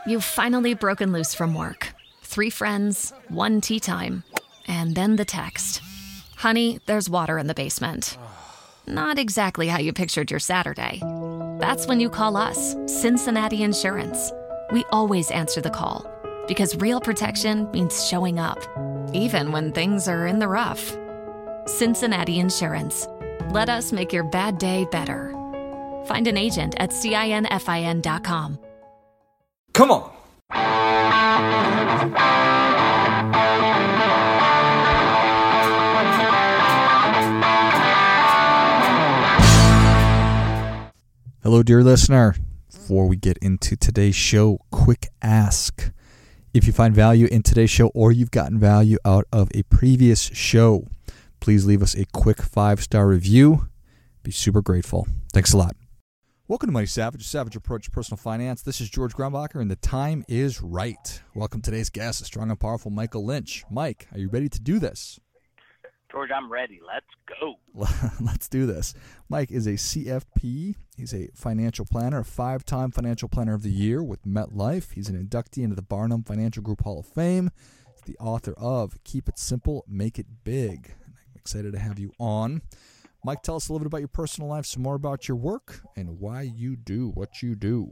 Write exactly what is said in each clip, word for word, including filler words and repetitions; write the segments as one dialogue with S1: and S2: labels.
S1: You've finally broken loose from work. Three friends, one tea time, and then the text. Honey, there's water in the basement. Not exactly how you pictured your Saturday. That's when you call us, Cincinnati Insurance. We always answer the call because real protection means showing up, even when things are in the rough. Cincinnati Insurance. Let us make your bad day better. Find an agent at cinfin dot com.
S2: Come on. Hello, dear listener. Before we get into today's show, quick ask. If you find value in today's show or you've gotten value out of a previous show, please leave us a quick five-star review. Be super grateful. Thanks a lot. Welcome to Money Savage, Savage Approach to Personal Finance. This is George Grumbacher, and the time is right. Welcome to today's guest, the strong and powerful Michael Lynch. Mike, are you ready to do this?
S3: George, I'm ready. Let's go.
S2: Let's do this. Mike is a C F P. He's a financial planner, a five-time Financial Planner of the Year with MetLife. He's an inductee into the Barnum Financial Group Hall of Fame. He's the author of Keep It Simple, Make It Big. I'm excited to have you on. Mike, tell us a little bit about your personal life, some more about your work, and why you do what you do.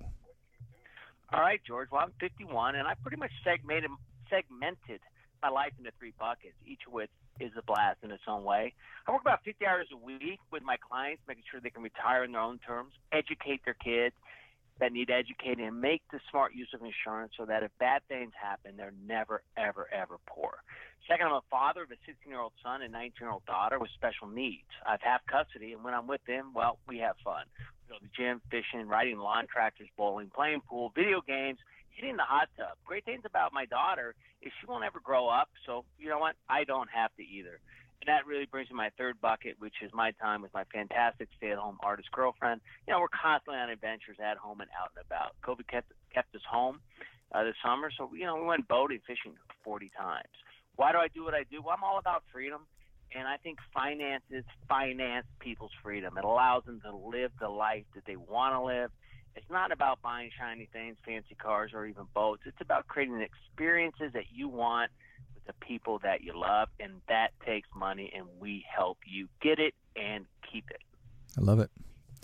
S3: All right, George. Well, I'm fifty-one, and I pretty much segmented, segmented my life into three buckets, each of which is a blast in its own way. I work about fifty hours a week with my clients, making sure they can retire in their own terms, educate their kids that need educating, and make the smart use of insurance so that if bad things happen, they're never, ever, ever poor. Second, I'm a father of a sixteen-year-old son and nineteen-year-old daughter with special needs. I've half custody, and when I'm with them, well, we have fun. We go to the gym, fishing, riding lawn tractors, bowling, playing pool, video games, hitting the hot tub. Great things about my daughter is she won't ever grow up, so you know what? I don't have to either. And that really brings me to my third bucket, which is my time with my fantastic stay-at-home artist girlfriend. You know, we're constantly on adventures at home and out and about. COVID kept, kept us home uh, this summer, so, you know, we went boating, fishing forty times. Why do I do what I do? Well, I'm all about freedom, and I think finances finance people's freedom. It allows them to live the life that they want to live. It's not about buying shiny things, fancy cars, or even boats. It's about creating experiences that you want with the people that you love, and that takes money, and we help you get it and keep it.
S2: I love it.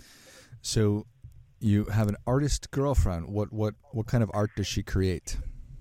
S2: So you have an artist girlfriend. What what what kind of art does she create?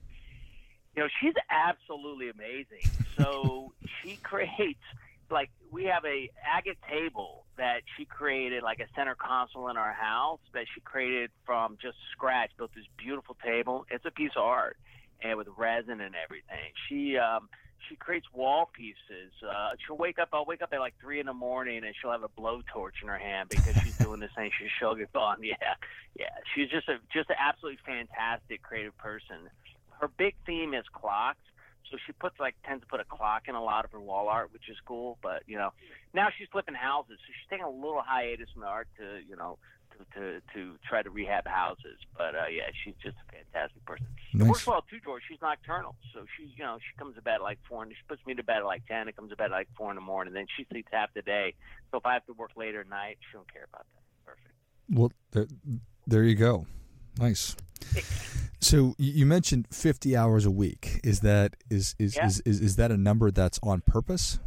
S3: You know, she's absolutely amazing. So she creates, like, we have a agate table that she created, like a center console in our house that she created from just scratch, built this beautiful table. It's a piece of art, and with resin and everything. She um, she creates wall pieces. Uh, she'll wake up, I'll wake up at like three in the morning, and she'll have a blowtorch in her hand because she's doing this thing. She's showing it on. Yeah, yeah. She's just a just an absolutely fantastic creative person. Her big theme is clocks. So she puts like tends to put a clock in a lot of her wall art, which is cool. But you know, now she's flipping houses, so she's taking a little hiatus from the art to you know to to, to try to rehab houses. But uh, yeah, she's just a fantastic person.
S2: Nice.
S3: It works well too, George. She's nocturnal, so she's you know she comes to bed at like four, and she puts me to bed at like ten. And comes to bed at like four in the morning. Then she sleeps half the day. So if I have to work later at night, she don't care about that. Perfect.
S2: Well, there, there you go. Nice. So you mentioned fifty hours a week. Is that is is,
S3: yeah.
S2: is, is is that a number that's on purpose?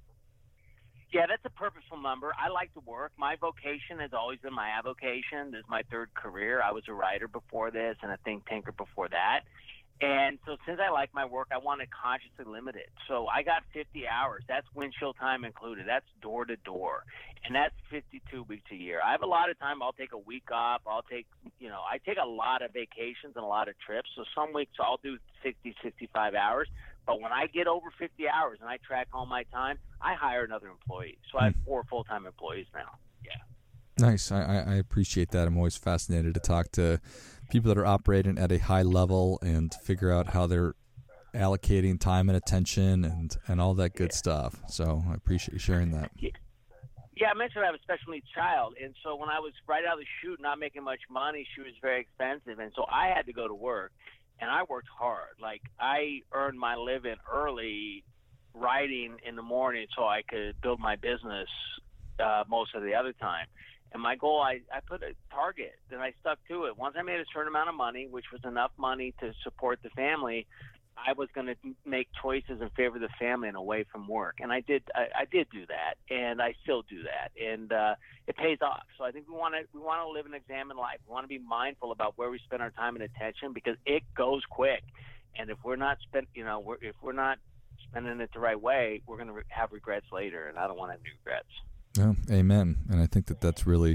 S3: Yeah, that's a purposeful number. I like to work. My vocation has always been my avocation. This is my third career. I was a writer before this and a think tanker before that. And so since I like my work, I want to consciously limit it. So I got fifty hours. That's windshield time included. That's door to door. And that's fifty-two weeks a year. I have a lot of time. I'll take a week off. I'll take, you know, I take a lot of vacations and a lot of trips. So some weeks I'll do sixty, sixty-five hours. But when I get over fifty hours and I track all my time, I hire another employee. So I have four full-time employees now. Yeah.
S2: Nice. I, I appreciate that. I'm always fascinated to talk to people that are operating at a high level and figure out how they're allocating time and attention and, and all that good yeah. stuff. So I appreciate you sharing that.
S3: Yeah. yeah, I mentioned I have a special needs child. And so when I was right out of the chute, not making much money, she was very expensive. And so I had to go to work, and I worked hard. Like, I earned my living early writing in the morning so I could build my business uh, most of the other time. And my goal, I, I put a target, and I stuck to it. Once I made a certain amount of money, which was enough money to support the family, I was going to make choices in favor of the family and away from work. And I did I, I did do that, and I still do that. And uh, it pays off. So I think we want to we want to live an examined life. We want to be mindful about where we spend our time and attention, because it goes quick. And if we're not spend, you know, we're, if we're not spending it the right way, we're going to re- have regrets later, and I don't want to have regrets.
S2: Yeah, amen. And I think that that's really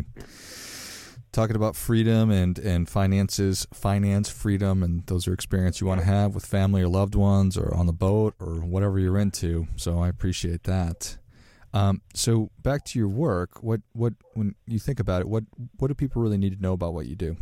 S2: talking about freedom and, and finances, finance freedom, and those are experiences you want to have with family or loved ones or on the boat or whatever you're into. So I appreciate that. Um, so back to your work, what, what when you think about it, what, what do people really need to know about what you do?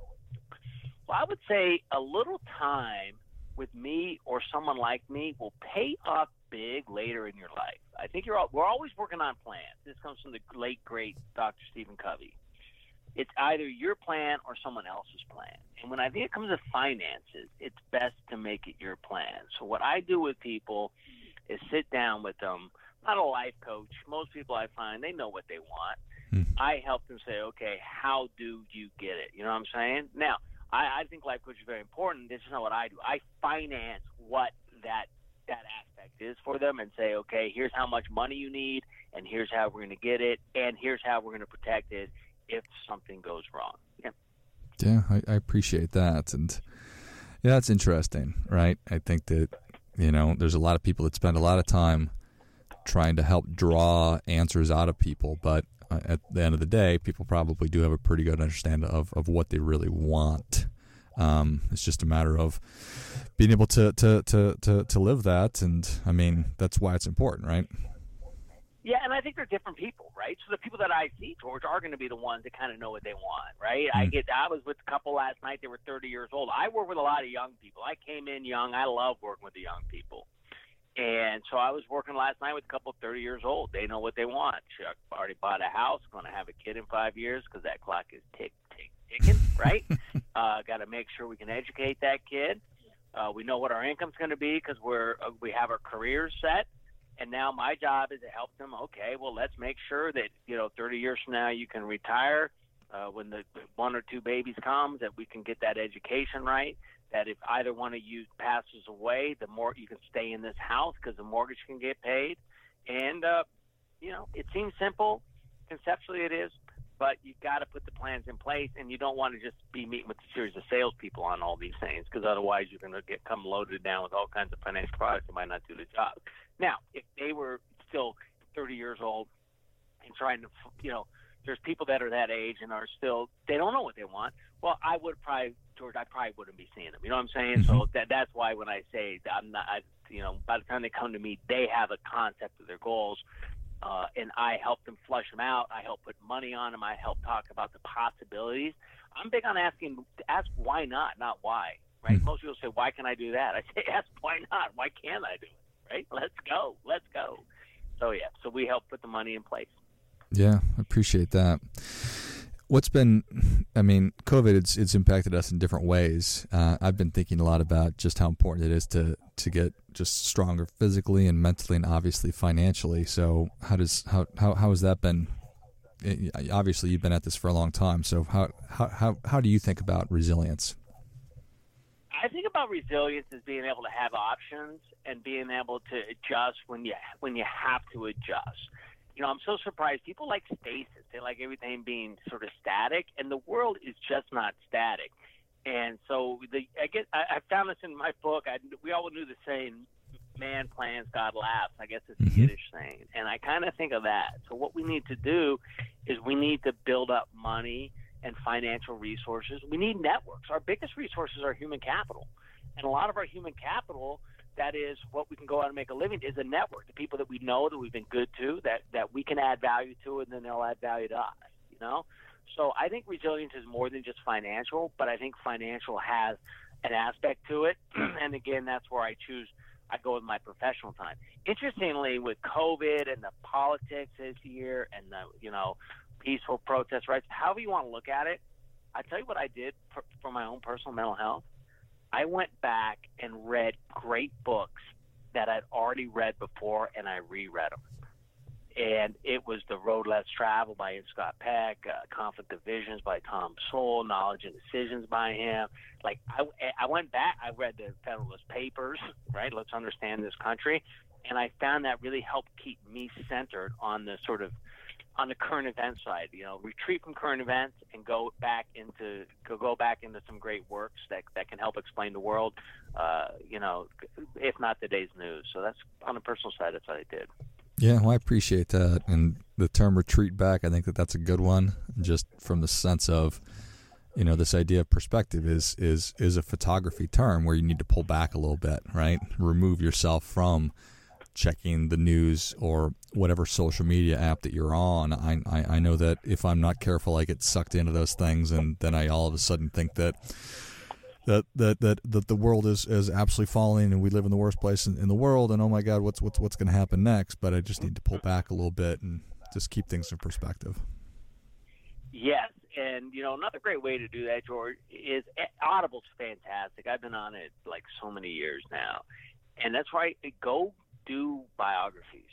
S3: Well, I would say a little time with me or someone like me will pay off big later in your life. I think you're all, we're always working on plans. This comes from the late, great Doctor Stephen Covey. It's either your plan or someone else's plan. And when I think it comes to finances, it's best to make it your plan. So what I do with people is sit down with them. I'm not a life coach. Most people I find, they know what they want. Hmm. I help them say, okay, how do you get it? You know what I'm saying? Now, I, I think life coach is very important. This is not what I do. I finance what that that aspect is for them and say, okay, here's how much money you need, and here's how we're going to get it, and here's how we're going to protect it if something goes wrong. Yeah,
S2: yeah, I, I appreciate that. And yeah, that's interesting, right? I think that, you know, there's a lot of people that spend a lot of time trying to help draw answers out of people, but uh, at the end of the day, people probably do have a pretty good understanding of, of what they really want. Um, it's just a matter of being able to, to, to, to, to live that. And I mean, that's why it's important, right?
S3: Yeah, and I think they're different people, right? So the people that I see, George, are going to be the ones that kind of know what they want, right? Mm. I get. I was with a couple last night. They were thirty years old. I work with a lot of young people. I came in young. I love working with the young people. And so I was working last night with a couple thirty years old. They know what they want. Chuck already bought a house, going to have a kid in five years because that clock is tick, tick, ticking, right? uh, got to make sure we can educate that kid. Uh, we know what our income's going to be because we're uh, we have our careers set. And now my job is to help them. Okay, well, let's make sure that, you know, thirty years from now you can retire uh, when the one or two babies comes, that we can get that education right, that if either one of you passes away, the more you can stay in this house because the mortgage can get paid. And, uh, you know, it seems simple. Conceptually it is, but you've got to put the plans in place, and you don't want to just be meeting with a series of salespeople on all these things, because otherwise you're going to get come loaded down with all kinds of financial products that might not do the job. Now, if they were still thirty years old and trying to, you know, there's people that are that age and are still, they don't know what they want. Well, I would probably, George, I probably wouldn't be seeing them. You know what I'm saying? Mm-hmm. So that that's why when I say that I'm not, I, you know, by the time they come to me, they have a concept of their goals. Uh, and I help them flush them out. I help put money on them. I help talk about the possibilities. I'm big on asking, ask why not, not why, right? Mm-hmm. Most people say, why can I do that? I say, ask why not. Why can't I do it, right? Let's go. Let's go. So, yeah, so we help put the money in place.
S2: Yeah, I appreciate that. What's been, I mean, COVID, it's, it's impacted us in different ways. Uh, I've been thinking a lot about just how important it is to, to get just stronger physically and mentally and obviously financially. So how does, how, how, how has that been? Obviously you've been at this for a long time. So how, how, how, how do you think about resilience?
S3: I think about resilience as being able to have options and being able to adjust when you, when you have to adjust. You know, I'm so surprised. People like stasis. They like everything being sort of static, and the world is just not static. And so the I get I, I found this in my book. I, we all knew the saying, "Man plans, God laughs." I guess it's a mm-hmm. Yiddish saying, and I kind of think of that. So what we need to do is we need to build up money and financial resources. We need networks. Our biggest resources are human capital, and a lot of our human capital, that is what we can go out and make a living, is a network. The people that we know, that we've been good to, that, that we can add value to, and then they'll add value to us, you know? So I think resilience is more than just financial, but I think financial has an aspect to it. And again, that's where I choose, I go with my professional time. Interestingly, with COVID and the politics this year and the, you know, peaceful protest rights, however you want to look at it, I tell you what I did for, for my own personal mental health. I went back and read great books that I'd already read before, and I reread them. and it was The Road Less Traveled by Ian Scott Peck, uh, Conflict of Visions by Tom Sowell, Knowledge and Decisions by him. Like I, I went back, I read the Federalist Papers, right? Let's understand this country, and I found that really helped keep me centered on the sort of on the current event side. You know, retreat from current events and go back into go, go back into some great works that that can help explain the world. Uh, you know, if not today's news. So that's on the personal side. That's what I did.
S2: Yeah, well, I appreciate that. And the term retreat back, I think that that's a good one, just from the sense of, you know, this idea of perspective is is is a photography term where you need to pull back a little bit, right? Remove yourself from checking the news or whatever social media app that you're on. I, I, I know that if I'm not careful, I get sucked into those things, and then I all of a sudden think that That, that that that the world is, is absolutely falling, and we live in the worst place in, in the world, and oh my God, what's what's what's going to happen next? But I just need to pull back a little bit and just keep things in perspective.
S3: Yes, and you know another great way to do that, George, is Audible's fantastic. I've been on it like so many years now, and that's right. Go do biographies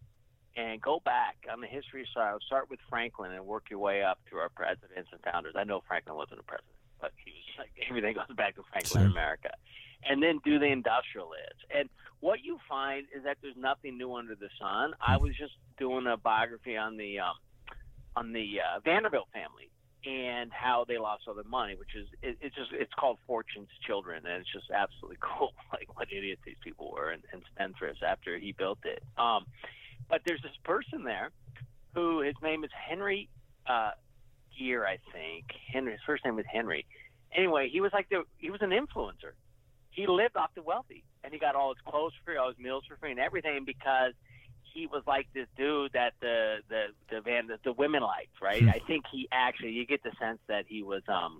S3: and go back on the history side. Start with Franklin and work your way up through our presidents and founders. I know Franklin wasn't a president, but he was like, everything goes back to Franklin in America. And then do the industrialists. And what you find is that there's nothing new under the sun. I was just doing a biography on the um, on the uh, Vanderbilt family and how they lost all their money, which is it, it's just it's called Fortune's Children, and it's just absolutely cool, like what idiots these people were and, and spendthrifts after he built it. Um, but there's this person there who his name is Henry uh, Gear, I think. Henry, his first name was Henry. Anyway, he was like the he was an influencer. He lived off the wealthy, and he got all his clothes for free, all his meals for free, and everything because he was like this dude that the the the van the, the women liked, right? I think he actually you get the sense that he was um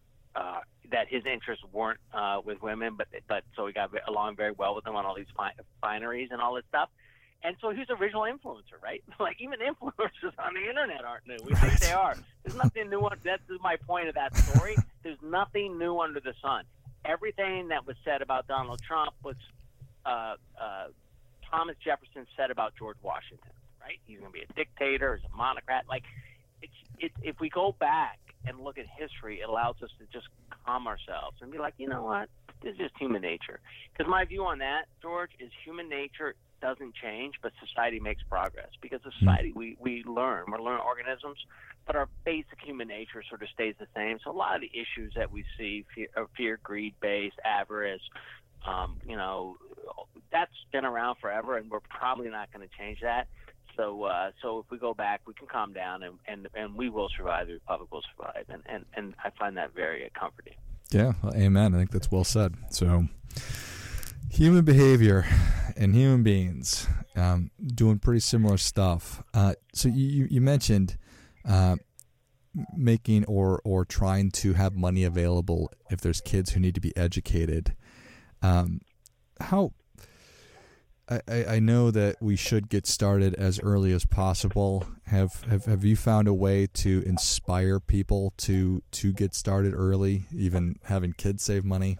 S3: uh that his interests weren't uh with women, but but so he got along very well with them on all these fi- fineries and all this stuff. And so he's an original influencer, right? Like even influencers on the internet aren't new. We right. think they are. There's nothing new. That's my point of that story. There's nothing new under the sun. Everything that was said about Donald Trump was uh, uh, Thomas Jefferson said about George Washington, right? He's going to be a dictator, he's a monocrat. Like, it's, it's, if we go back and look at history, it allows us to just calm ourselves and be like, you know what? This is just human nature. Because my view on that, George, is human nature doesn't change, but society makes progress. Because society, we, we learn. We're learning organisms, but our basic human nature sort of stays the same. So a lot of the issues that we see, fear, fear greed-based, avarice, um, you know, that's been around forever, and we're probably not going to change that. So uh, so if we go back, we can calm down, and, and, and we will survive. The Republic will survive, and, and, and I find that very comforting. Yeah,
S2: well, amen. I think that's well said. So human behavior and human beings um, doing pretty similar stuff. Uh, so you, you mentioned uh, making or, or trying to have money available if there's kids who need to be educated. Um, how I, I know that we should get started as early as possible. Have, have have you found a way to inspire people to to get started early, even having kids save money?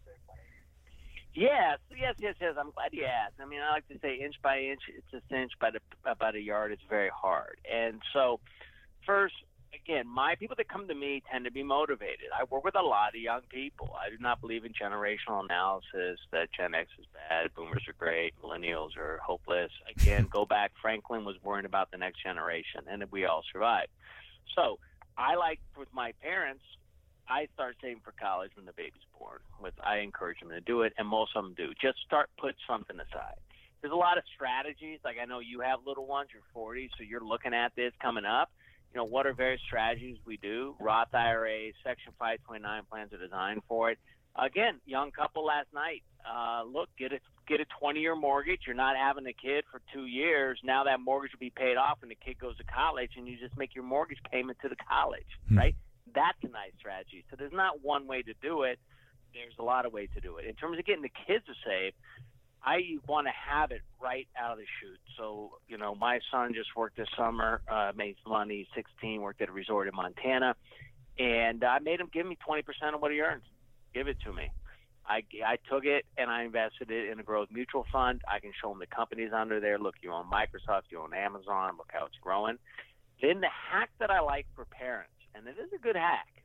S3: Yes, yes, yes, yes. I'm glad you asked. I mean, I like to say inch by inch, it's a cinch, but about a yard, it's very hard. And so, first, again, my people that come to me tend to be motivated. I work with a lot of young people. I do not believe in generational analysis that Gen X is bad, boomers are great, millennials are hopeless. Again, go back. Franklin was worrying about the next generation, and we all survived. So I like, with my parents, I start saving for college when the baby's born. With I encourage them to do it, and most of them do. Just start, put something aside. There's a lot of strategies. Like I know you have little ones, you're forty, so you're looking at this coming up. You know, what are various strategies we do? Roth I R As, Section five twenty-nine plans are designed for it. Again, young couple last night, uh, look, get a, get a twenty-year mortgage. You're not having a kid for two years. Now that mortgage will be paid off when the kid goes to college, and you just make your mortgage payment to the college, hmm. right? That's a nice strategy. So there's not one way to do it. There's a lot of ways to do it. In terms of getting the kids to save, I want to have it right out of the chute. So, you know, my son just worked this summer, uh, made some money, sixteen, worked at a resort in Montana, and I made him give me twenty percent of what he earns. Give it to me. I, I took it and I invested it in a growth mutual fund. I can show them the companies under there. Look, you own Microsoft, you own Amazon. Look how it's growing. Then the hack that I like for parents, and it is a good hack,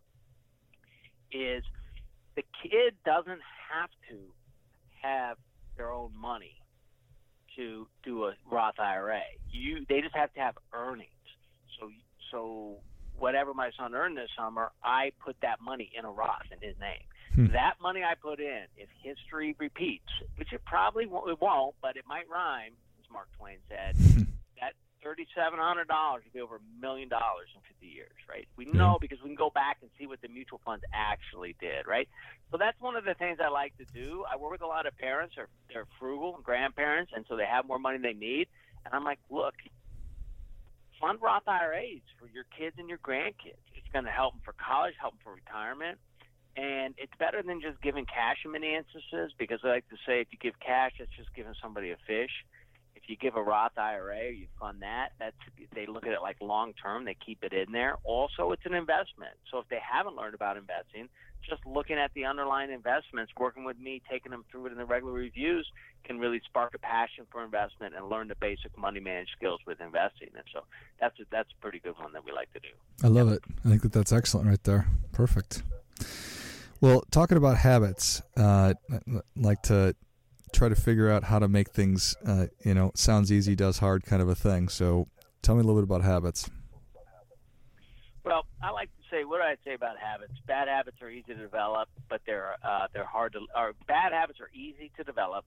S3: is the kid doesn't have to have their own money to do a Roth I R A. You, they just have to have earnings. So, so whatever my son earned this summer, I put that money in a Roth in his name. Hmm. That money I put in, if history repeats, which it probably won't, it won't, but it might rhyme, as Mark Twain said, that thirty-seven hundred dollars would be over a million dollars in fifty years, right? We know yeah. because we can go back and see what the mutual funds actually did, right? So that's one of the things I like to do. I work with a lot of parents, or they're frugal grandparents, and so they have more money than they need. And I'm like, look, fund Roth I R As for your kids and your grandkids. It's going to help them for college, help them for retirement. And it's better than just giving cash in many instances, because I like to say if you give cash, it's just giving somebody a fish. If you give a Roth I R A, you fund that, that's, they look at it like long-term. They keep it in there. Also, it's an investment. So if they haven't learned about investing, just looking at the underlying investments, working with me, taking them through it in the regular reviews can really spark a passion for investment and learn the basic money management skills with investing. And so that's a, that's a pretty good one that we like to do.
S2: I love it. I think that that's excellent right there. Perfect. Well, talking about habits, uh, I like to try to figure out how to make things, uh, you know, sounds easy, does hard kind of a thing. So tell me a little bit about habits.
S3: Well, I like to say, what do I say about habits? Bad habits are easy to develop, but they're uh, they're hard to. Or bad habits are easy to develop,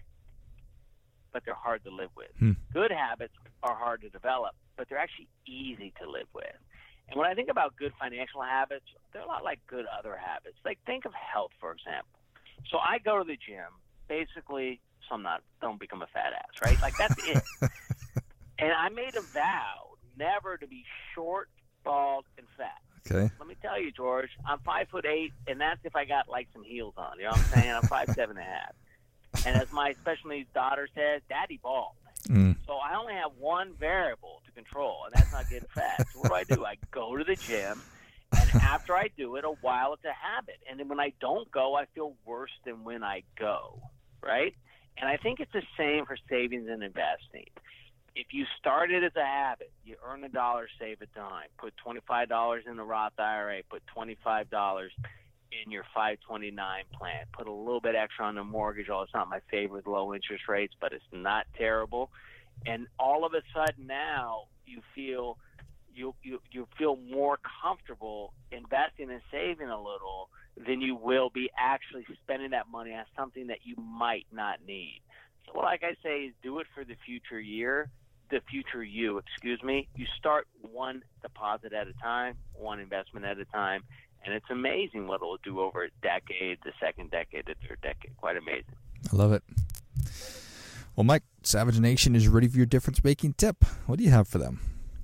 S3: but they're hard to live with. Hmm. Good habits are hard to develop, but they're actually easy to live with. And when I think about good financial habits, they're a lot like good other habits. Like, think of health, for example. So I go to the gym, basically, so I'm not, don't become a fat ass, right? Like, that's it. And I made a vow never to be short, bald, and fat.
S2: Okay.
S3: Let me tell you, George, I'm five foot eight, and that's if I got, like, some heels on. You know what I'm saying? I'm five seven and a half. And as my special needs daughter says, Daddy bald. Mm. So I only have one variable to control, and that's not getting fat. So what do I do? I go to the gym, and after I do it, a while it's a habit. And then when I don't go, I feel worse than when I go, right? And I think it's the same for savings and investing. If you start it as a habit, you earn a dollar, save a dime. Put twenty-five dollars in the Roth I R A. Put twenty-five dollars in your five twenty-nine plan. Put a little bit extra on the mortgage. Oh, it's not my favorite low interest rates, but it's not terrible. And all of a sudden now you feel you you you feel more comfortable investing and saving a little than you will be actually spending that money on something that you might not need. So like I say, is do it for the future year, the future you, excuse me. You start one deposit at a time, one investment at a time. And it's amazing what it'll do over a decade, the second decade, the third decade. Quite amazing.
S2: I love it. Well, Mike, Savage Nation is ready for your difference-making tip. What do you have for them?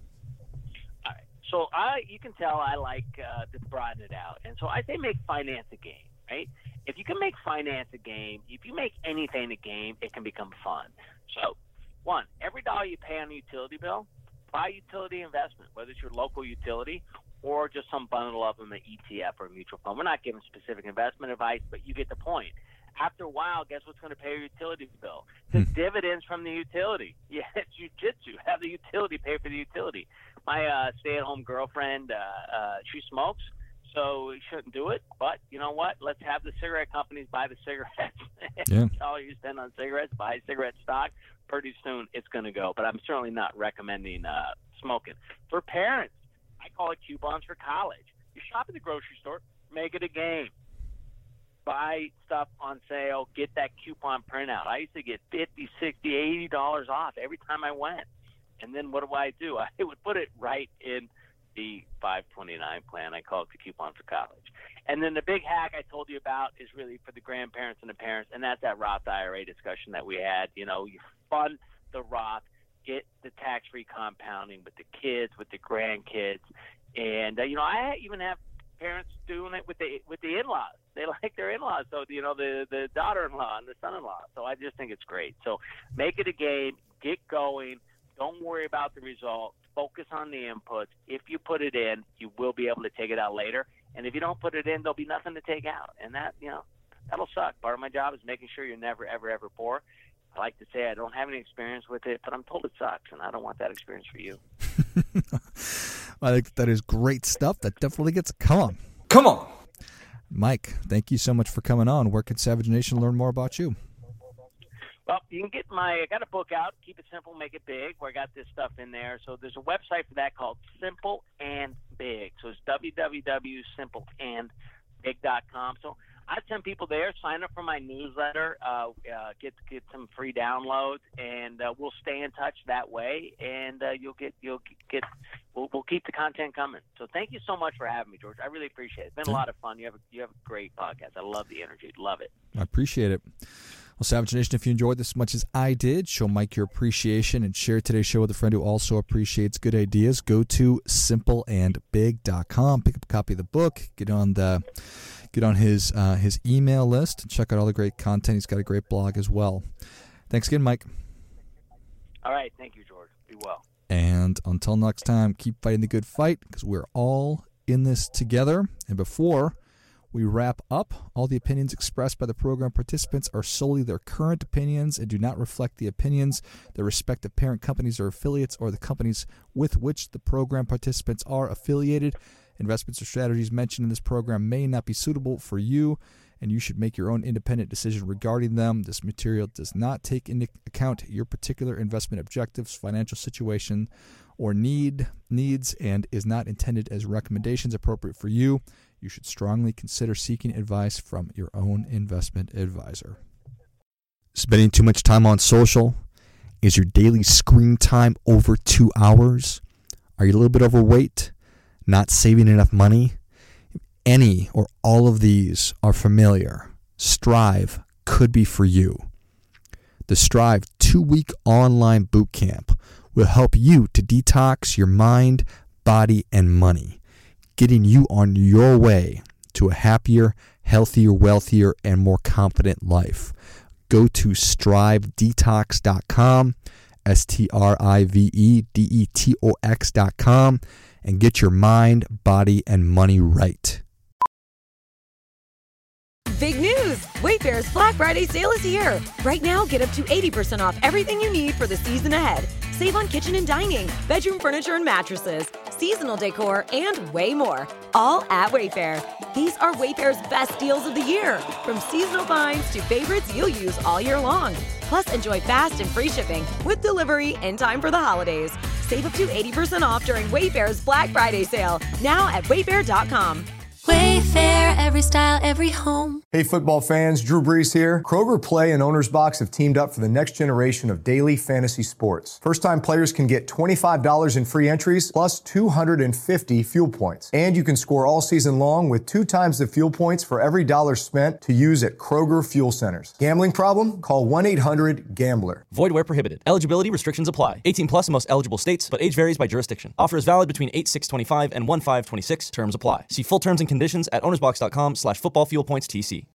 S3: All right. So I, you can tell I like uh, to broaden it out. And so I say make finance a game, right? If you can make finance a game, if you make anything a game, it can become fun. So, one, every dollar you pay on a utility bill, buy a utility investment, whether it's your local utility or just some bundle of them, an E T F or a mutual fund. We're not giving specific investment advice, but you get the point. After a while, guess what's going to pay your utility bill? The hmm. dividends from the utility. Yeah, it's jujitsu. Have the utility pay for the utility. My uh, stay-at-home girlfriend, uh, uh, she smokes, so we shouldn't do it. But you know what? Let's have the cigarette companies buy the cigarettes.
S2: Yeah.
S3: All you spend on cigarettes, buy cigarette stock. Pretty soon it's going to go. But I'm certainly not recommending uh, smoking. For parents, I call it coupons for college. You shop at the grocery store, make it a game. Buy stuff on sale, get that coupon printout. I used to get fifty, sixty, eighty dollars off every time I went. And then what do I do? I would put it right in the five twenty-nine plan. I call it the coupon for college. And then the big hack I told you about is really for the grandparents and the parents, and that's that Roth I R A discussion that we had. You know, you fund the Roth, get the tax-free compounding with the kids, with the grandkids. And, uh, you know, I even have parents doing it with the with the in-laws. They like their in-laws, so, you know, the, the daughter-in-law and the son-in-law. So I just think it's great. So make it a game. Get going. Don't worry about the result. Focus on the inputs. If you put it in, you will be able to take it out later. And if you don't put it in, there'll be nothing to take out. And that, you know, that'll suck. Part of my job is making sure you're never, ever, ever poor. I like to say I don't have any experience with it, but I'm told it sucks, and I don't want that experience for you.
S2: I think that is great stuff. That definitely gets, come on.
S4: Come on.
S2: Mike, thank you so much for coming on. Where can Savage Nation learn more about you?
S3: Well, you can get my, I got a book out, Keep It Simple, Make It Big, where I got this stuff in there. So there's a website for that called Simple and Big. So it's w w w dot simple and big dot com. So I send people there, sign up for my newsletter, uh, uh, get get some free downloads, and uh, we'll stay in touch that way. And uh, you'll get you'll get we'll, we'll keep the content coming. So thank you so much for having me, George. I really appreciate it. It's been a lot of fun. You have a, you have a great podcast. I love the energy. Love it.
S2: I appreciate it. Well, Savage Nation, if you enjoyed this as much as I did, show Mike your appreciation and share today's show with a friend who also appreciates good ideas. Go to simple and big dot com, pick up a copy of the book, get on the get on his uh, his email list, and check out all the great content. He's got a great blog as well. Thanks again, Mike.
S3: All right. Thank you, George. Be well.
S2: And until next time, keep fighting the good fight, because we're all in this together. And before we wrap up, all the opinions expressed by the program participants are solely their current opinions and do not reflect the opinions, their respective parent companies or affiliates, or the companies with which the program participants are affiliated. Investments or strategies mentioned in this program may not be suitable for you, and you should make your own independent decision regarding them. This material does not take into account your particular investment objectives, financial situation, or need needs, and is not intended as recommendations appropriate for you. You should strongly consider seeking advice from your own investment advisor. Spending too much time on social? Is your daily screen time over two hours? Are you a little bit overweight? Not saving enough money? If any or all of these are familiar, Strive could be for you. The Strive two-week online boot camp will help you to detox your mind, body, and money, getting you on your way to a happier, healthier, wealthier, and more confident life. Go to strive detox dot com, S T R I V E D E T O X dot com, and get your mind, body, and money right.
S5: Big news! Wayfair's Black Friday sale is here. Right now, get up to eighty percent off everything you need for the season ahead. Save on kitchen and dining, bedroom furniture and mattresses, seasonal decor, and way more. All at Wayfair. These are Wayfair's best deals of the year. From seasonal finds to favorites you'll use all year long. Plus, enjoy fast and free shipping with delivery in time for the holidays. Save up to eighty percent off during Wayfair's Black Friday sale. Now at wayfair dot com.
S6: Wayfair, every style, every home.
S4: Hey football fans, Drew Brees here. Kroger Play and Owner's Box have teamed up for the next generation of daily fantasy sports. First-time players can get twenty-five dollars in free entries plus two hundred fifty fuel points. And you can score all season long with two times the fuel points for every dollar spent to use at Kroger Fuel Centers. Gambling problem? Call one eight hundred gambler.
S7: Void where prohibited. Eligibility restrictions apply. eighteen plus in most eligible states, but age varies by jurisdiction. Offer is valid between eight six twenty-five and one five twenty-six. Terms apply. See full terms and conditions at ownersbox dot com slash football fuel points T C.